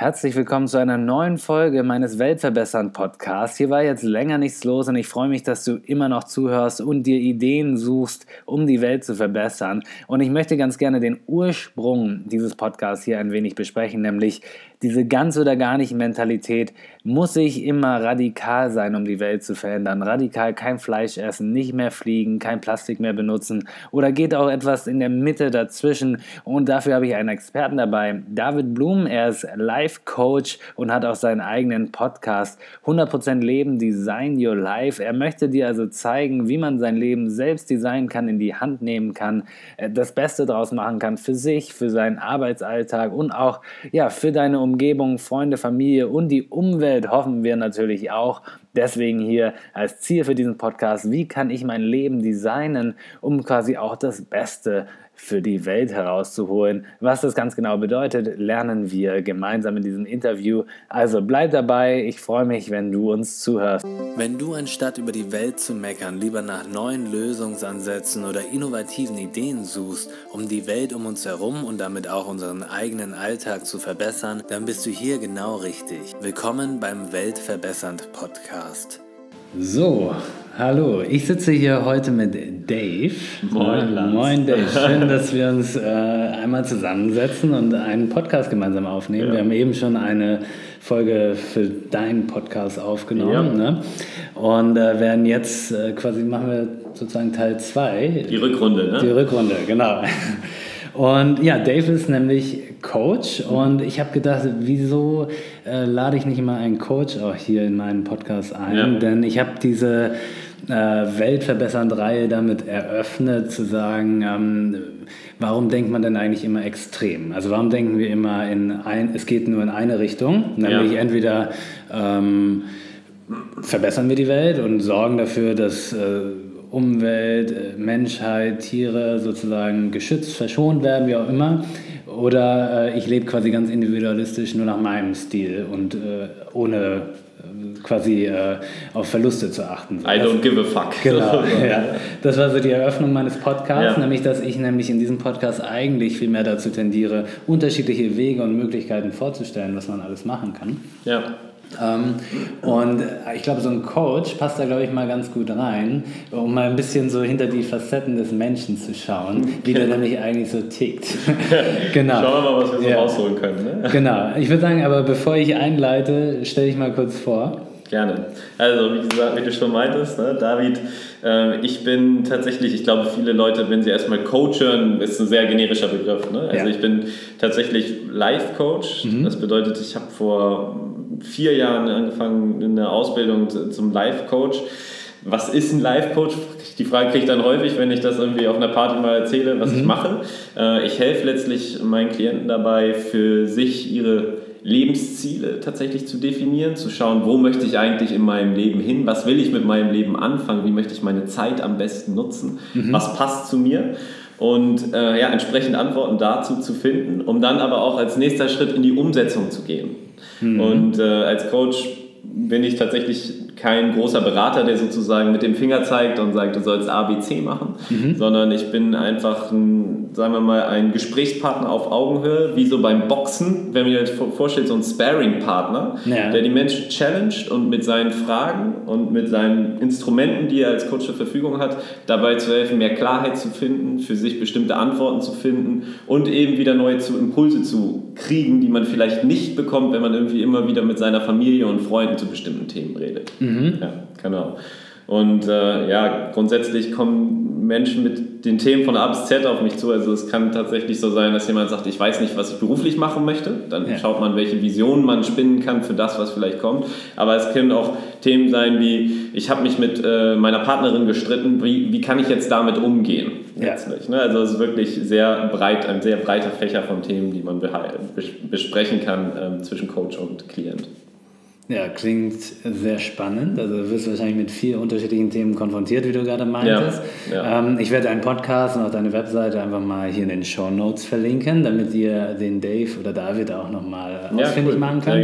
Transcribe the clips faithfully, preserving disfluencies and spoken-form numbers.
Herzlich willkommen zu einer neuen Folge meines Weltverbessern-Podcasts. Hier war jetzt länger nichts los und ich freue mich, dass du immer noch zuhörst und dir Ideen suchst, um die Welt zu verbessern. Und ich möchte ganz gerne den Ursprung dieses Podcasts hier ein wenig besprechen, nämlich diese ganz oder gar nicht Mentalität. Muss ich immer radikal sein, um die Welt zu verändern? Radikal kein Fleisch essen, nicht mehr fliegen, kein Plastik mehr benutzen? Oder geht auch etwas in der Mitte dazwischen? Und dafür habe ich einen Experten dabei, David Blum. Er ist Life-Coach und hat auch seinen eigenen Podcast hundert Prozent Leben, Design Your Life. Er möchte dir also zeigen, wie man sein Leben selbst designen kann, in die Hand nehmen kann, das Beste draus machen kann für sich, für seinen Arbeitsalltag und auch ja, für deine Umgebung, Freunde, Familie und die Umwelt hoffen wir natürlich auch. Deswegen hier als Ziel für diesen Podcast, wie kann ich mein Leben designen, um quasi auch das Beste für die Welt herauszuholen. Was das ganz genau bedeutet, lernen wir gemeinsam in diesem Interview. Also bleib dabei, ich freue mich, wenn du uns zuhörst. Wenn du anstatt über die Welt zu meckern, lieber nach neuen Lösungsansätzen oder innovativen Ideen suchst, um die Welt um uns herum und damit auch unseren eigenen Alltag zu verbessern, dann bist du hier genau richtig. Willkommen beim Weltverbessernd Podcast. So, hallo, ich sitze hier heute mit Dave. Moin, Lars. Moin, Dave. Schön, dass wir uns äh, einmal zusammensetzen und einen Podcast gemeinsam aufnehmen. Ja. Wir haben eben schon eine Folge für deinen Podcast aufgenommen. Ja. Ne? Und äh, werden jetzt äh, quasi, machen wir sozusagen Teil zwei. Die Rückrunde, ne? Die Rückrunde, genau. Und ja, Dave ist nämlich Coach und ich habe gedacht, wieso äh, lade ich nicht immer einen Coach auch hier in meinen Podcast ein? Ja. Denn ich habe diese äh, Weltverbessernd-Reihe damit eröffnet, zu sagen, ähm, warum denkt man denn eigentlich immer extrem? Also warum denken wir immer, in ein, es geht nur in eine Richtung, nämlich ja. entweder ähm, verbessern wir die Welt und sorgen dafür, dass äh, Umwelt, Menschheit, Tiere sozusagen geschützt, verschont werden, wie auch immer. Oder äh, ich lebe quasi ganz individualistisch nur nach meinem Stil und äh, ohne äh, quasi äh, auf Verluste zu achten. I don't give a fuck. Genau, ja. Das war so die Eröffnung meines Podcasts, ja. nämlich dass ich nämlich in diesem Podcast eigentlich viel mehr dazu tendiere, unterschiedliche Wege und Möglichkeiten vorzustellen, was man alles machen kann. Ja. Ähm, und ich glaube, so ein Coach passt da, glaube ich, mal ganz gut rein, um mal ein bisschen so hinter die Facetten des Menschen zu schauen, wie der nämlich eigentlich so tickt. Genau. Schauen wir mal, was wir so ja. rausholen können. Ne? Genau. Ich würde sagen, aber bevor ich einleite, stell dich mal kurz vor. Gerne. Also, wie gesagt, wie du schon meintest, ne, David, äh, ich bin tatsächlich, ich glaube, viele Leute, wenn sie erstmal coachen, ist ein sehr generischer Begriff. Ne? Also, ja. ich bin tatsächlich Life-Coach. Mhm. Das bedeutet, ich habe vor vier Jahren angefangen in der Ausbildung zum Life-Coach. Was ist ein Life-Coach? Die Frage kriege ich dann häufig, wenn ich das irgendwie auf einer Party mal erzähle, was mhm. ich mache. Äh, ich helfe letztlich meinen Klienten dabei, für sich ihre Lebensziele tatsächlich zu definieren, zu schauen, wo möchte ich eigentlich in meinem Leben hin, was will ich mit meinem Leben anfangen, wie möchte ich meine Zeit am besten nutzen, mhm. was passt zu mir und äh, ja, entsprechend Antworten dazu zu finden, um dann aber auch als nächster Schritt in die Umsetzung zu gehen. Mhm. Und äh, als Coach bin ich tatsächlich kein großer Berater, der sozusagen mit dem Finger zeigt und sagt, du sollst A, B, C machen, mhm. sondern ich bin einfach ein, sagen wir mal, ein Gesprächspartner auf Augenhöhe, wie so beim Boxen, wenn man sich vorstellt, so ein Sparring-Partner, ja. der die Menschen challenged und mit seinen Fragen und mit seinen Instrumenten, die er als Coach zur Verfügung hat, dabei zu helfen, mehr Klarheit zu finden, für sich bestimmte Antworten zu finden und eben wieder neue Impulse zu kriegen, die man vielleicht nicht bekommt, wenn man irgendwie immer wieder mit seiner Familie und Freunden zu bestimmten Themen redet. Mhm. Ja, genau. Und äh, ja, grundsätzlich kommen Menschen mit den Themen von A bis Z auf mich zu. Also es kann tatsächlich so sein, dass jemand sagt, ich weiß nicht, was ich beruflich machen möchte. Dann ja. schaut man, welche Visionen man spinnen kann für das, was vielleicht kommt. Aber es können auch Themen sein wie, ich habe mich mit äh, meiner Partnerin gestritten, wie, wie kann ich jetzt damit umgehen? Ja. Ne? Also es ist wirklich sehr breit, ein sehr breiter Fächer von Themen, die man besprechen kann ähm, zwischen Coach und Klient. Ja, klingt sehr spannend. Also du wirst wahrscheinlich mit vier unterschiedlichen Themen konfrontiert, wie du gerade meintest. Ja, ja. Ähm, ich werde deinen Podcast und auch deine Webseite einfach mal hier in den Shownotes verlinken, damit ihr den Dave oder David auch nochmal ausfindig ja, cool. machen könnt.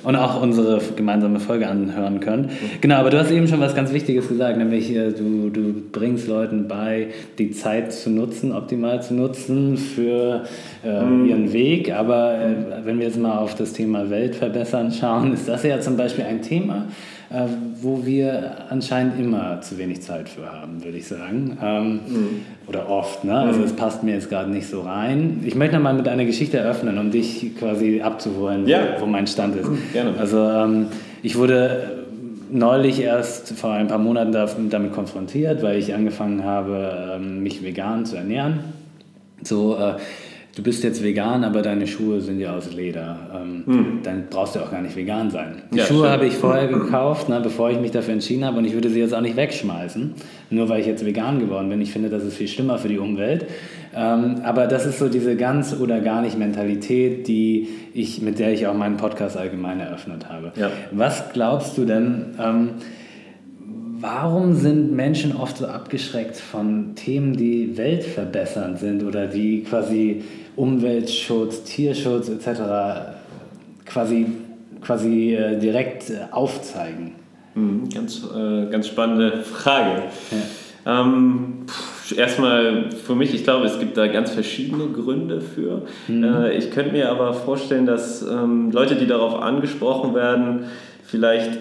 Und auch unsere gemeinsame Folge anhören können. Genau, aber du hast eben schon was ganz Wichtiges gesagt, nämlich äh, du, du bringst Leuten bei, die Zeit zu nutzen, optimal zu nutzen für äh, mm. ihren Weg. Aber äh, wenn wir jetzt mal auf das Thema Welt verbessern schauen, ist das ja zum Beispiel ein Thema, äh, wo wir anscheinend immer zu wenig Zeit für haben, würde ich sagen. Ähm, mm. Oder oft, ne? Also es passt mir jetzt gerade nicht so rein. Ich möchte nochmal mit einer Geschichte eröffnen, um dich quasi abzuholen, ja. wo, wo mein Stand ist. Gerne. Also ähm, ich wurde neulich erst vor ein paar Monaten damit konfrontiert, weil ich angefangen habe, mich vegan zu ernähren. So, äh, du bist jetzt vegan, aber deine Schuhe sind ja aus Leder. Ähm, hm. Dann brauchst du auch gar nicht vegan sein. Die ja, Schuhe habe ich vorher gekauft, ne, bevor ich mich dafür entschieden habe, und ich würde sie jetzt auch nicht wegschmeißen, nur weil ich jetzt vegan geworden bin. Ich finde, das ist viel schlimmer für die Umwelt. Ähm, aber das ist so diese ganz oder gar nicht Mentalität, die ich, mit der ich auch meinen Podcast allgemein eröffnet habe. Ja. Was glaubst du denn, ähm, warum sind Menschen oft so abgeschreckt von Themen, die weltverbessernd sind oder die quasi Umweltschutz, Tierschutz et cetera quasi, quasi äh, direkt äh, aufzeigen? Mhm, ganz, äh, ganz spannende Frage. Ja. Ähm, pff, erstmal für mich, ich glaube, es gibt da ganz verschiedene Gründe für. Mhm. Äh, ich könnte mir aber vorstellen, dass ähm, Leute, die darauf angesprochen werden, vielleicht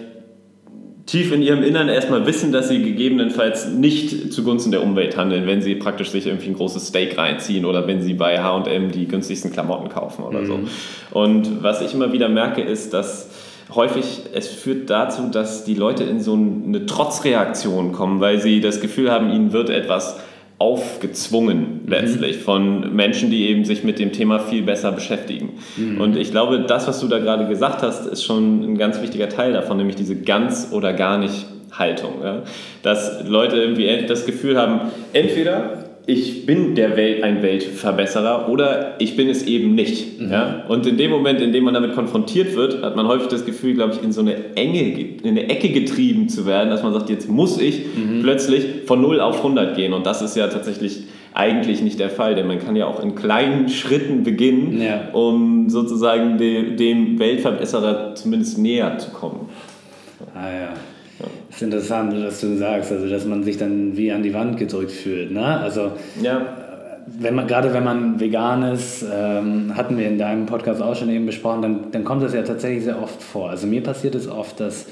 tief in ihrem Innern erstmal wissen, dass sie gegebenenfalls nicht zugunsten der Umwelt handeln, wenn sie praktisch sich irgendwie ein großes Steak reinziehen oder wenn sie bei H und M die günstigsten Klamotten kaufen oder mhm. so. Und was ich immer wieder merke, ist, dass häufig es führt dazu, dass die Leute in so eine Trotzreaktion kommen, weil sie das Gefühl haben, ihnen wird etwas aufgezwungen letztlich mhm. von Menschen, die eben sich mit dem Thema viel besser beschäftigen. Mhm. Und ich glaube, das, was du da gerade gesagt hast, ist schon ein ganz wichtiger Teil davon, nämlich diese ganz oder gar nicht Haltung. Ja? Dass Leute irgendwie das Gefühl haben, entweder ich bin der Welt ein Weltverbesserer oder ich bin es eben nicht. Mhm. Ja? Und in dem Moment, in dem man damit konfrontiert wird, hat man häufig das Gefühl, glaube ich, in so eine Enge, in eine Ecke getrieben zu werden, dass man sagt, jetzt muss ich mhm. plötzlich von null auf hundert gehen. Und das ist ja tatsächlich eigentlich nicht der Fall, denn man kann ja auch in kleinen Schritten beginnen, ja. um sozusagen de, dem Weltverbesserer zumindest näher zu kommen. Ah ja. Das ist interessant, dass du sagst, also dass man sich dann wie an die Wand gedrückt fühlt, ne? Also ja. wenn man, gerade wenn man vegan ist, ähm, hatten wir in deinem Podcast auch schon eben besprochen, dann, dann kommt das ja tatsächlich sehr oft vor. Also mir passiert es oft, dass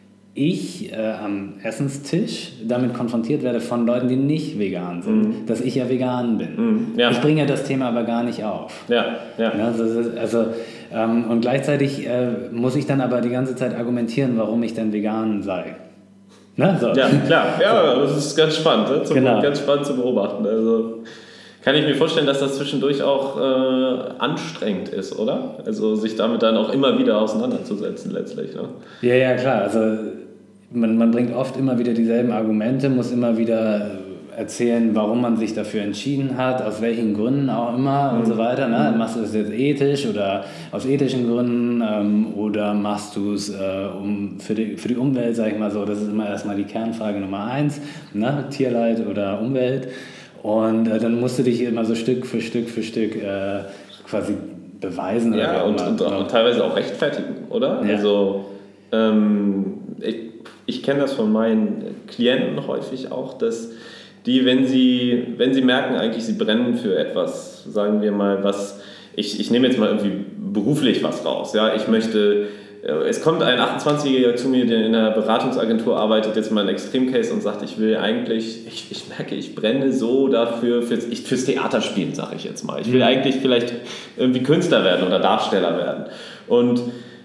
ich äh, am Essenstisch damit konfrontiert werde von Leuten, die nicht vegan sind, mhm. dass ich ja vegan bin. Mhm. Ja. Ich bringe ja das Thema aber gar nicht auf. Ja. Ja. Also, also ähm, und gleichzeitig äh, muss ich dann aber die ganze Zeit argumentieren, warum ich denn vegan sei. Ne? So. Ja, klar. Ja, das ist ganz spannend, ne? Zum, genau. ganz spannend zu beobachten. Also kann ich mir vorstellen, dass das zwischendurch auch äh, anstrengend ist, oder? Also sich damit dann auch immer wieder auseinanderzusetzen letztlich. Ne? Ja, ja, klar. Also man, man bringt oft immer wieder dieselben Argumente, muss immer wieder erzählen, warum man sich dafür entschieden hat, aus welchen Gründen auch immer mhm. und so weiter. Ne? Machst du es jetzt ethisch oder aus ethischen Gründen ähm, oder machst du es äh, um, für, die, für die Umwelt, sag ich mal so. Das ist immer erstmal die Kernfrage Nummer eins, ne? Tierleid oder Umwelt. Und äh, dann musst du dich immer so Stück für Stück für Stück äh, quasi beweisen. Ja, oder und, und, und teilweise auch rechtfertigen, oder? Ja. Also ähm, ich, ich kenne das von meinen Klienten häufig auch, dass die, wenn sie, wenn sie merken, eigentlich sie brennen für etwas, sagen wir mal, was, ich, ich nehme jetzt mal irgendwie beruflich was raus, ja, ich möchte, es kommt ein achtundzwanzigjähriger zu mir, der in einer Beratungsagentur arbeitet, jetzt mal ein Extremcase und sagt, ich will eigentlich, ich, ich merke, ich brenne so dafür, fürs, ich, fürs Theaterspielen, sage ich jetzt mal, ich will mhm. eigentlich vielleicht irgendwie Künstler werden oder Darsteller werden und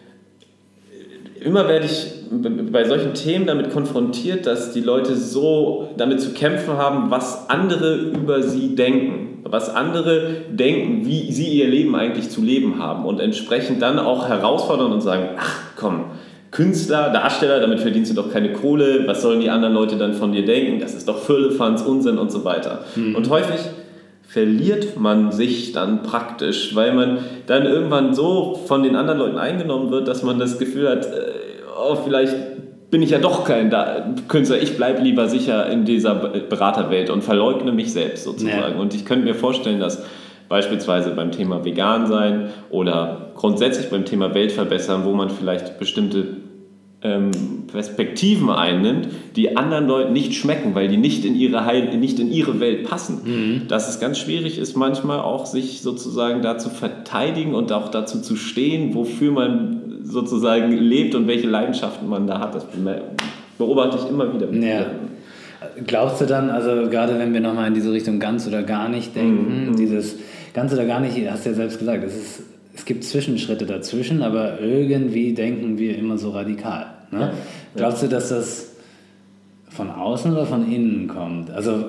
immer werde ich bei solchen Themen damit konfrontiert, dass die Leute so damit zu kämpfen haben, was andere über sie denken, was andere denken, wie sie ihr Leben eigentlich zu leben haben und entsprechend dann auch herausfordern und sagen, ach komm, Künstler, Darsteller, damit verdienst du doch keine Kohle, was sollen die anderen Leute dann von dir denken, das ist doch Firlefanz, Unsinn und so weiter. Mhm. Und häufig verliert man sich dann praktisch, weil man dann irgendwann so von den anderen Leuten eingenommen wird, dass man das Gefühl hat, oh, vielleicht bin ich ja doch kein Künstler, ich bleibe lieber sicher in dieser Beraterwelt und verleugne mich selbst sozusagen. Ja. Und ich könnte mir vorstellen, dass beispielsweise beim Thema Vegan sein oder grundsätzlich beim Thema Welt verbessern, wo man vielleicht bestimmte ähm, Perspektiven einnimmt, die anderen Leuten nicht schmecken, weil die nicht in ihre, Heil- nicht in ihre Welt passen. Mhm. Dass es ganz schwierig ist, manchmal auch sich sozusagen da zu verteidigen und auch dazu zu stehen, wofür man sozusagen lebt und welche Leidenschaften man da hat. Das beobachte ich immer wieder. Ja. Glaubst du dann, also gerade wenn wir nochmal in diese Richtung ganz oder gar nicht denken, mhm. dieses ganz oder gar nicht, hast du ja selbst gesagt, es, ist, es gibt Zwischenschritte dazwischen, aber irgendwie denken wir immer so radikal. Ne? Ja. Glaubst du, dass das von außen oder von innen kommt? Also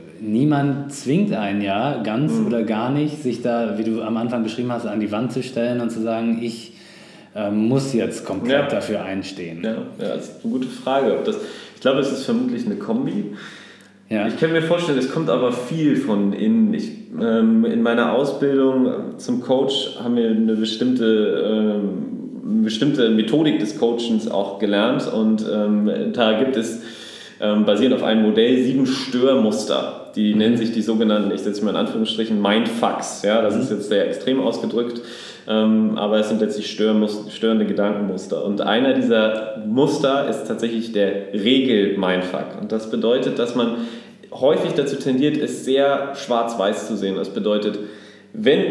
niemand zwingt einen ja, ganz mhm. oder gar nicht, sich da, wie du am Anfang beschrieben hast, an die Wand zu stellen und zu sagen, ich äh, muss jetzt komplett ja. dafür einstehen. Ja. ja, das ist eine gute Frage. Ob das Ich glaube, es ist vermutlich eine Kombi. Ja. Ich kann mir vorstellen, es kommt aber viel von innen. Ich, ähm, in meiner Ausbildung zum Coach haben wir eine bestimmte, ähm, eine bestimmte Methodik des Coachings auch gelernt und ähm, da gibt es ähm, basierend auf einem Modell sieben Störmuster. Die mhm. nennen sich die sogenannten, ich setze mal in Anführungsstrichen, Mindfucks. Ja, das mhm. ist jetzt sehr extrem ausgedrückt. Ähm, aber es sind letztlich störende Gedankenmuster. Und einer dieser Muster ist tatsächlich der Regel-Mindfuck. Und das bedeutet, dass man häufig dazu tendiert, es sehr schwarz-weiß zu sehen. Das bedeutet, wenn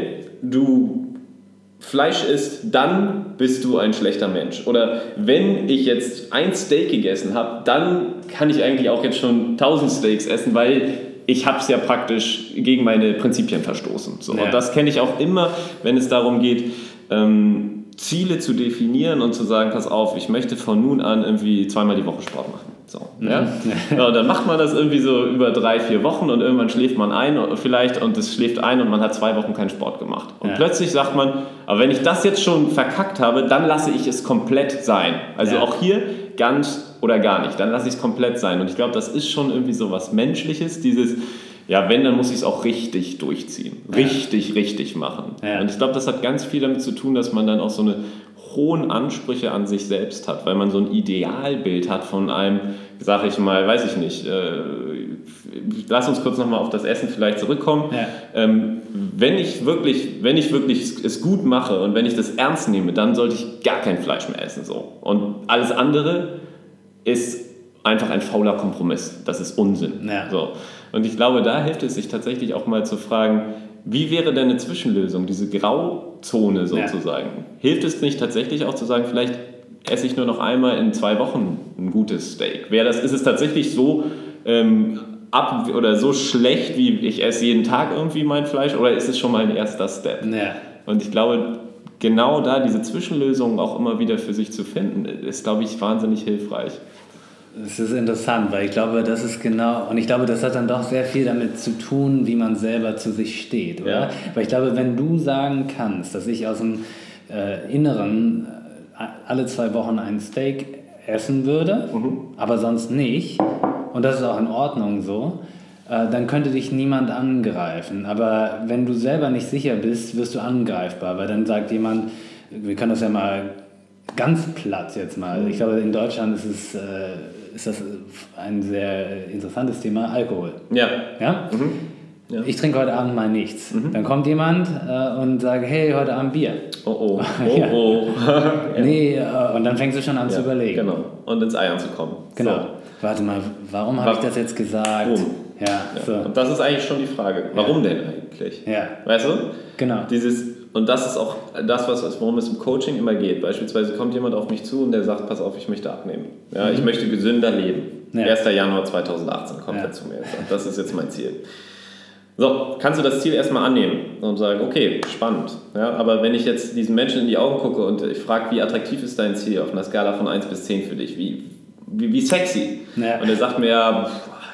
du Fleisch isst, dann bist du ein schlechter Mensch. Oder wenn ich jetzt ein Steak gegessen habe, dann kann ich eigentlich auch jetzt schon tausend Steaks essen, weil ich habe es ja praktisch gegen meine Prinzipien verstoßen. So, ja. Und das kenne ich auch immer, wenn es darum geht, ähm, Ziele zu definieren und zu sagen, pass auf, ich möchte von nun an irgendwie zweimal die Woche Sport machen. So, mhm. ja? Ja, und dann macht man das irgendwie so über drei, vier Wochen und irgendwann schläft man ein vielleicht und es schläft ein und man hat zwei Wochen keinen Sport gemacht. Und ja. plötzlich sagt man, aber wenn ich das jetzt schon verkackt habe, dann lasse ich es komplett sein. Also ja. auch hier ganz oder gar nicht, dann lasse ich es komplett sein. Und ich glaube, das ist schon irgendwie so was Menschliches, dieses, ja, wenn, dann muss ich es auch richtig durchziehen. Richtig, ja. richtig machen. Ja. Und ich glaube, das hat ganz viel damit zu tun, dass man dann auch so eine hohen Ansprüche an sich selbst hat, weil man so ein Idealbild hat von einem, sag ich mal, weiß ich nicht, äh, lass uns kurz nochmal auf das Essen vielleicht zurückkommen. Ja. Ähm, wenn ich wirklich, wenn ich wirklich es gut mache und wenn ich das ernst nehme, dann sollte ich gar kein Fleisch mehr essen. So. Und alles andere ist einfach ein fauler Kompromiss. Das ist Unsinn. Ja. So. Und ich glaube, da hilft es sich tatsächlich auch mal zu fragen, wie wäre denn eine Zwischenlösung, diese Grauzone sozusagen? Ja. Hilft es nicht tatsächlich auch zu sagen, vielleicht esse ich nur noch einmal in zwei Wochen ein gutes Steak? Wäre das, ist es tatsächlich so ähm, ab oder so schlecht, wie ich esse jeden Tag irgendwie mein Fleisch, oder ist es schon mal ein erster Step? Ja. Und ich glaube, genau da diese Zwischenlösung auch immer wieder für sich zu finden, ist, glaube ich, wahnsinnig hilfreich. Das ist interessant, weil ich glaube, das ist genau, und ich glaube, das hat dann doch sehr viel damit zu tun, wie man selber zu sich steht, oder? Ja. Weil ich glaube, wenn du sagen kannst, dass ich aus dem äh, Inneren äh, alle zwei Wochen ein Steak essen würde, mhm. aber sonst nicht, und das ist auch in Ordnung so, äh, dann könnte dich niemand angreifen. Aber wenn du selber nicht sicher bist, wirst du angreifbar, weil dann sagt jemand, wir können das ja mal ganz platt jetzt mal, ich glaube, in Deutschland ist es... Äh, ist das ein sehr interessantes Thema, Alkohol. Ja. Ja? Mhm. Ja. Ich trinke heute Abend mal nichts. Mhm. Dann kommt jemand äh, und sagt, hey, heute Abend Bier. Oh oh, oh ja. oh. ja. Nee, äh, und dann fängst du schon an ja, zu überlegen. Genau, und ins Eiern zu kommen. Genau. So. Warte mal, warum habe ich das jetzt gesagt? Boom. Ja, ja. So. Und das ist eigentlich schon die Frage, warum ja. denn eigentlich? Ja. Weißt du? Genau. Dieses... Und das ist auch das, was, worum es im Coaching immer geht. Beispielsweise kommt jemand auf mich zu und der sagt, pass auf, ich möchte abnehmen. Ja, mhm. Ich möchte gesünder leben. Ja. erster Januar zweitausendachtzehn kommt ja. er zu mir und sagt, das ist jetzt mein Ziel. So, kannst du das Ziel erstmal annehmen und sagen, okay, spannend. Ja, aber wenn ich jetzt diesen Menschen in die Augen gucke und ich frage, wie attraktiv ist dein Ziel auf einer Skala von eins bis zehn für dich? Wie, wie, wie sexy? Ja. Und er sagt mir, ja,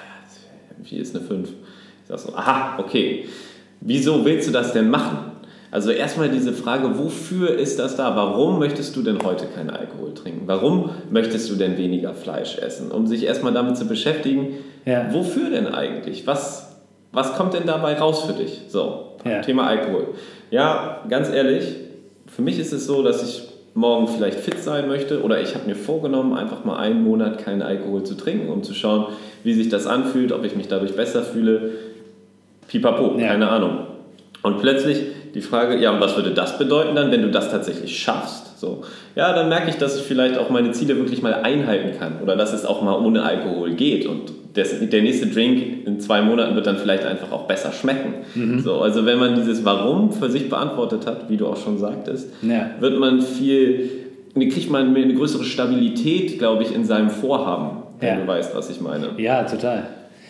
wie ist eine fünf? Ich sage so, aha, okay. Wieso willst du das denn machen? Also erstmal diese Frage, wofür ist das da? Warum möchtest du denn heute keinen Alkohol trinken? Warum möchtest du denn weniger Fleisch essen? Um sich erstmal damit zu beschäftigen, ja. wofür denn eigentlich? Was, was kommt denn dabei raus für dich? So, ja. Thema Alkohol. Ja, ganz ehrlich, für mich ist es so, dass ich morgen vielleicht fit sein möchte oder ich habe mir vorgenommen, einfach mal einen Monat keinen Alkohol zu trinken, um zu schauen, wie sich das anfühlt, ob ich mich dadurch besser fühle. Pipapo, ja. keine Ahnung. Und plötzlich die Frage, ja, und was würde das bedeuten dann, wenn du das tatsächlich schaffst? So, ja, dann merke ich, dass ich vielleicht auch meine Ziele wirklich mal einhalten kann oder dass es auch mal ohne Alkohol geht und das, der nächste Drink in zwei Monaten wird dann vielleicht einfach auch besser schmecken. Mhm. So, also wenn man dieses Warum für sich beantwortet hat, wie du auch schon sagtest, ja. wird man viel, kriegt man eine größere Stabilität, glaube ich, in seinem Vorhaben, wenn ja. du weißt, was ich meine. Ja, total.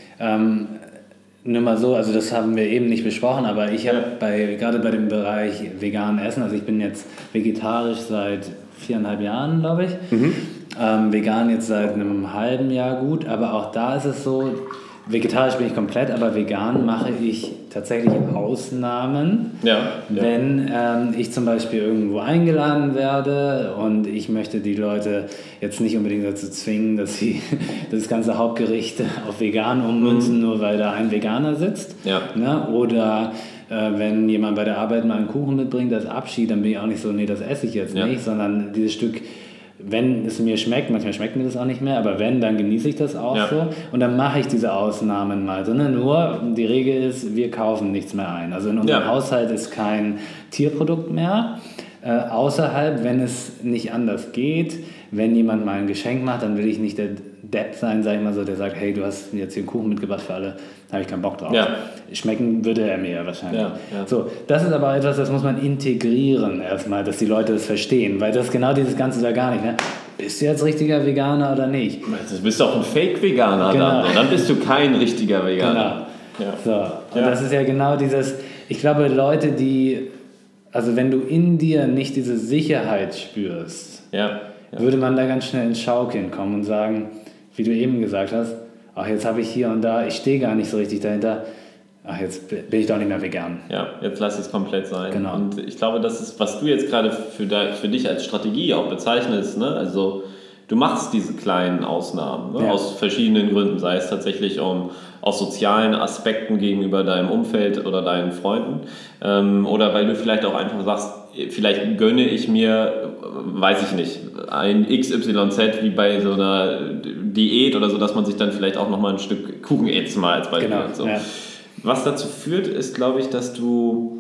Ähm, nur mal so, also das haben wir eben nicht besprochen, aber ich habe ja. bei, gerade bei dem Bereich vegan Essen, also ich bin jetzt vegetarisch seit viereinhalb Jahren, glaube ich. Mhm. Ähm, vegan jetzt seit einem halben Jahr gut, aber auch da ist es so, vegetarisch bin ich komplett, aber vegan mache ich tatsächlich Ausnahmen, ja, ja. wenn ähm, ich zum Beispiel irgendwo eingeladen werde und ich möchte die Leute jetzt nicht unbedingt dazu zwingen, dass sie das ganze Hauptgericht auf vegan ummünzen, mhm. nur weil da ein Veganer sitzt. Ja. Ne? Oder äh, wenn jemand bei der Arbeit mal einen Kuchen mitbringt als Abschied, dann bin ich auch nicht so, nee, das esse ich jetzt ja. nicht, sondern dieses Stück, wenn es mir schmeckt, manchmal schmeckt mir das auch nicht mehr, aber wenn, dann genieße ich das auch ja. so und dann mache ich diese Ausnahmen mal so. Ne? Nur die Regel ist, wir kaufen nichts mehr ein. Also in unserem ja. Haushalt ist kein Tierprodukt mehr. Äh, außerhalb, wenn es nicht anders geht, wenn jemand mal ein Geschenk macht, dann will ich nicht der Depp sein, sag ich mal so, der sagt, hey, du hast jetzt hier einen Kuchen mitgebracht für alle, da habe ich keinen Bock drauf. Ja. Schmecken würde er mir wahrscheinlich. Ja, ja. So, das ist aber etwas, das muss man integrieren erstmal, dass die Leute das verstehen, weil das genau dieses Ganze da gar nicht, ne? Bist du jetzt richtiger Veganer oder nicht? Du bist doch ein Fake-Veganer, genau. dann, dann bist du kein richtiger Veganer. Genau. Ja. So, und ja. das ist ja genau dieses, ich glaube, Leute, die, also wenn du in dir nicht diese Sicherheit spürst, ja. Ja. würde man da ganz schnell ins Schaukeln kommen und sagen, wie du eben gesagt hast, ach, jetzt habe ich hier und da, ich stehe gar nicht so richtig dahinter, ach, jetzt bin ich doch nicht mehr vegan. Ja, jetzt lass es komplett sein. Genau. Und ich glaube, das ist, was du jetzt gerade für, de, für dich als Strategie auch bezeichnest, ne? Also du machst diese kleinen Ausnahmen, ne? Ja. Aus verschiedenen Gründen, sei es tatsächlich um, aus sozialen Aspekten gegenüber deinem Umfeld oder deinen Freunden ähm, oder weil du vielleicht auch einfach sagst, vielleicht gönne ich mir, weiß ich nicht, ein X Y Z wie bei so einer Diät oder so, dass man sich dann vielleicht auch nochmal ein Stück Kuchen isst, mal als Beispiel. Genau, so. Ja. Was dazu führt, ist, glaube ich, dass du,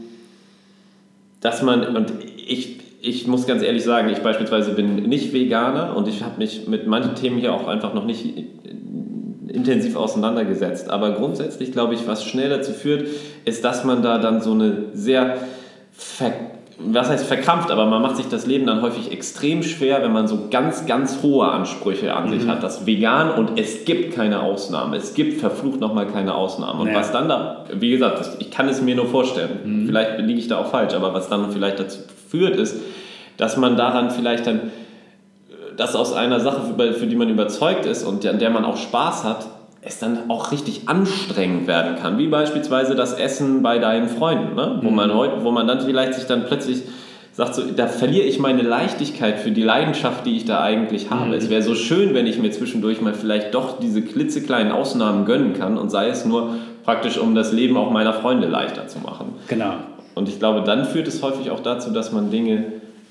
dass man, und ich, ich muss ganz ehrlich sagen, ich beispielsweise bin nicht Veganer und ich habe mich mit manchen Themen hier auch einfach noch nicht intensiv auseinandergesetzt. Aber grundsätzlich, glaube ich, was schnell dazu führt, ist, dass man da dann so eine sehr ver was heißt verkrampft, aber man macht sich das Leben dann häufig extrem schwer, wenn man so ganz, ganz hohe Ansprüche an sich mhm. hat. Das vegan und es gibt keine Ausnahme. Es gibt verflucht nochmal keine Ausnahme. Und ja. was dann da, wie gesagt, ich kann es mir nur vorstellen, mhm. vielleicht liege ich da auch falsch, aber was dann vielleicht dazu führt, ist, dass man daran vielleicht dann, das aus einer Sache, für die man überzeugt ist und an der man auch Spaß hat, es dann auch richtig anstrengend werden kann, wie beispielsweise das Essen bei deinen Freunden, ne? wo, man heute, wo man dann vielleicht sich dann plötzlich sagt, so, da verliere ich meine Leichtigkeit für die Leidenschaft, die ich da eigentlich habe. Mhm. Es wäre so schön, wenn ich mir zwischendurch mal vielleicht doch diese klitzekleinen Ausnahmen gönnen kann und sei es nur praktisch, um das Leben auch meiner Freunde leichter zu machen. Genau. Und ich glaube, dann führt es häufig auch dazu, dass man Dinge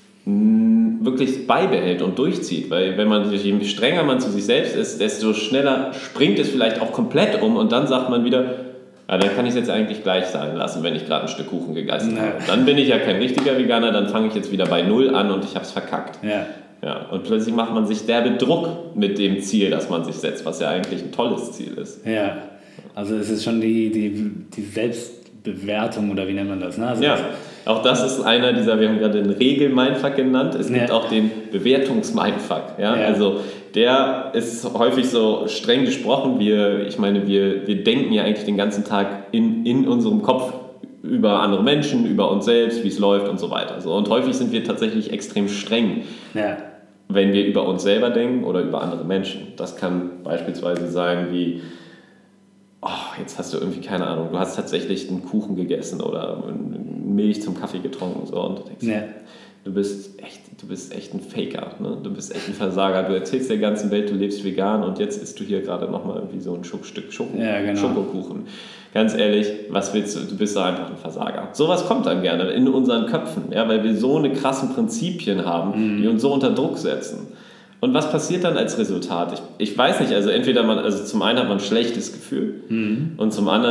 wirklich beibehält und durchzieht, weil wenn man, je strenger man zu sich selbst ist, desto schneller springt es vielleicht auch komplett um und dann sagt man wieder, ja, dann kann ich es jetzt eigentlich gleich sein lassen, wenn ich gerade ein Stück Kuchen gegessen nee. habe. Dann bin ich ja kein richtiger Veganer, dann fange ich jetzt wieder bei Null an und ich habe es verkackt. Ja. Ja, und plötzlich macht man sich derbe Druck mit dem Ziel, das man sich setzt, was ja eigentlich ein tolles Ziel ist. Ja, also es ist schon die, die, die Selbstbewertung oder wie nennt man das? Ne? Also ja. Auch das ist einer dieser, wir haben gerade den Regel-Mindfuck genannt, es gibt ja. auch den Bewertungs-Mindfuck. Ja? Ja. Also der ist häufig so streng gesprochen, wir, ich meine, wir, wir denken ja eigentlich den ganzen Tag in, in unserem Kopf über andere Menschen, über uns selbst, wie es läuft und so weiter. So, und häufig sind wir tatsächlich extrem streng, ja. wenn wir über uns selber denken oder über andere Menschen. Das kann beispielsweise sein wie, oh, jetzt hast du irgendwie, keine Ahnung, du hast tatsächlich einen Kuchen gegessen oder Milch zum Kaffee getrunken so, und du denkst, ja. du, bist echt, du bist echt ein Faker, ne? Du bist echt ein Versager, du erzählst der ganzen Welt, du lebst vegan und jetzt isst du hier gerade nochmal irgendwie so ein Stück Schoko, ja, genau. Schokokuchen. Ganz ehrlich, was willst du? Du bist doch einfach ein Versager. Sowas kommt dann gerne in unseren Köpfen, ja, weil wir so eine krassen Prinzipien haben, mhm. die uns so unter Druck setzen. Und was passiert dann als Resultat? Ich, ich weiß nicht, also entweder man, also zum einen hat man ein schlechtes Gefühl mhm. und zum anderen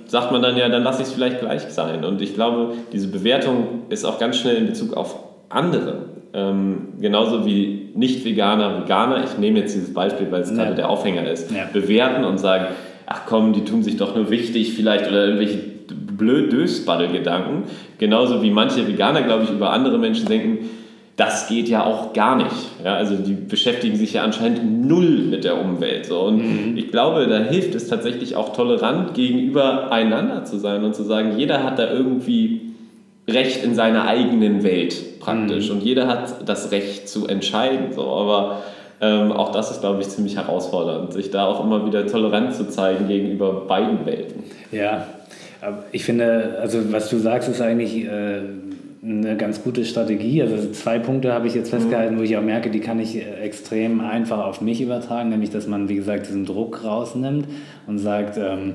sagt man dann ja, dann lasse ich es vielleicht gleich sein. Und ich glaube, diese Bewertung ist auch ganz schnell in Bezug auf andere. Ähm, genauso wie Nicht-Veganer, Veganer, ich nehme jetzt dieses Beispiel, weil es ja. gerade der Aufhänger ist, ja. bewerten und sagen, ach komm, die tun sich doch nur wichtig vielleicht oder irgendwelche blöd Dösbaddel-Gedanken. Genauso wie manche Veganer, glaube ich, über andere Menschen denken, das geht ja auch gar nicht. Ja, also die beschäftigen sich ja anscheinend null mit der Umwelt. So. Und mhm. ich glaube, da hilft es tatsächlich auch tolerant gegenüber einander zu sein und zu sagen, jeder hat da irgendwie Recht in seiner eigenen Welt praktisch. Mhm. Und jeder hat das Recht zu entscheiden. So. Aber ähm, auch das ist, glaube ich, ziemlich herausfordernd, sich da auch immer wieder tolerant zu zeigen gegenüber beiden Welten. Ja, aber ich finde, also was du sagst, ist eigentlich äh, eine ganz gute Strategie. Also zwei Punkte habe ich jetzt festgehalten, mhm. wo ich auch merke, die kann ich extrem einfach auf mich übertragen, nämlich, dass man, wie gesagt, diesen Druck rausnimmt und sagt, ähm,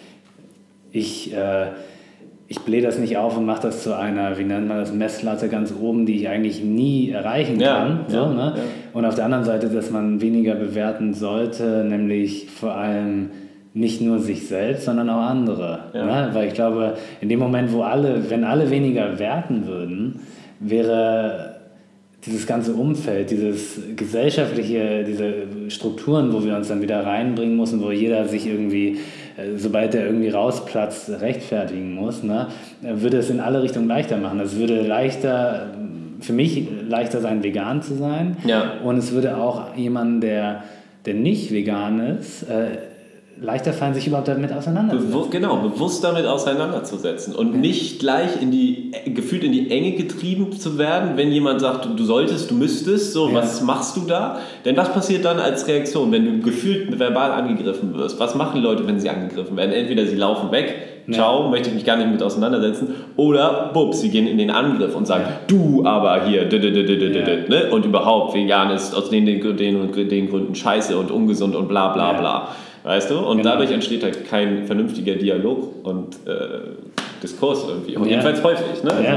ich, äh, ich blähe das nicht auf und mache das zu einer, wie nennt man das, Messlatte ganz oben, die ich eigentlich nie erreichen kann. Ja, so, ja, ne? ja. Und auf der anderen Seite, dass man weniger bewerten sollte, nämlich vor allem nicht nur sich selbst, sondern auch andere. Ja. Ne? Weil ich glaube, in dem Moment, wo alle, wenn alle weniger werten würden, wäre dieses ganze Umfeld, dieses gesellschaftliche, diese Strukturen, wo wir uns dann wieder reinbringen müssen, wo jeder sich irgendwie, sobald der irgendwie rausplatzt, rechtfertigen muss, ne, würde es in alle Richtungen leichter machen. Es würde leichter, für mich leichter sein, vegan zu sein. Ja. Und es würde auch jemanden, der, der nicht vegan ist, äh, leichter fallen, sich überhaupt damit auseinanderzusetzen. Bewu- genau, bewusst damit auseinanderzusetzen und okay. nicht gleich in die, gefühlt in die Enge getrieben zu werden, wenn jemand sagt, du solltest, du müsstest, so, ja. was machst du da? Denn was passiert dann als Reaktion, wenn du gefühlt verbal angegriffen wirst? Was machen Leute, wenn sie angegriffen werden? Entweder sie laufen weg, ciao, ja. möchte ich mich gar nicht mit auseinandersetzen, oder bups, sie gehen in den Angriff und sagen, ja. du aber hier, d- d- d- d- d- d- ne? und überhaupt, vegan ist aus den, den, den und den Gründen scheiße und ungesund und bla bla ja. bla. Weißt du? Und genau. dadurch entsteht halt kein vernünftiger Dialog und äh, Diskurs irgendwie. Und ja. jedenfalls häufig. Ne? Also, ja.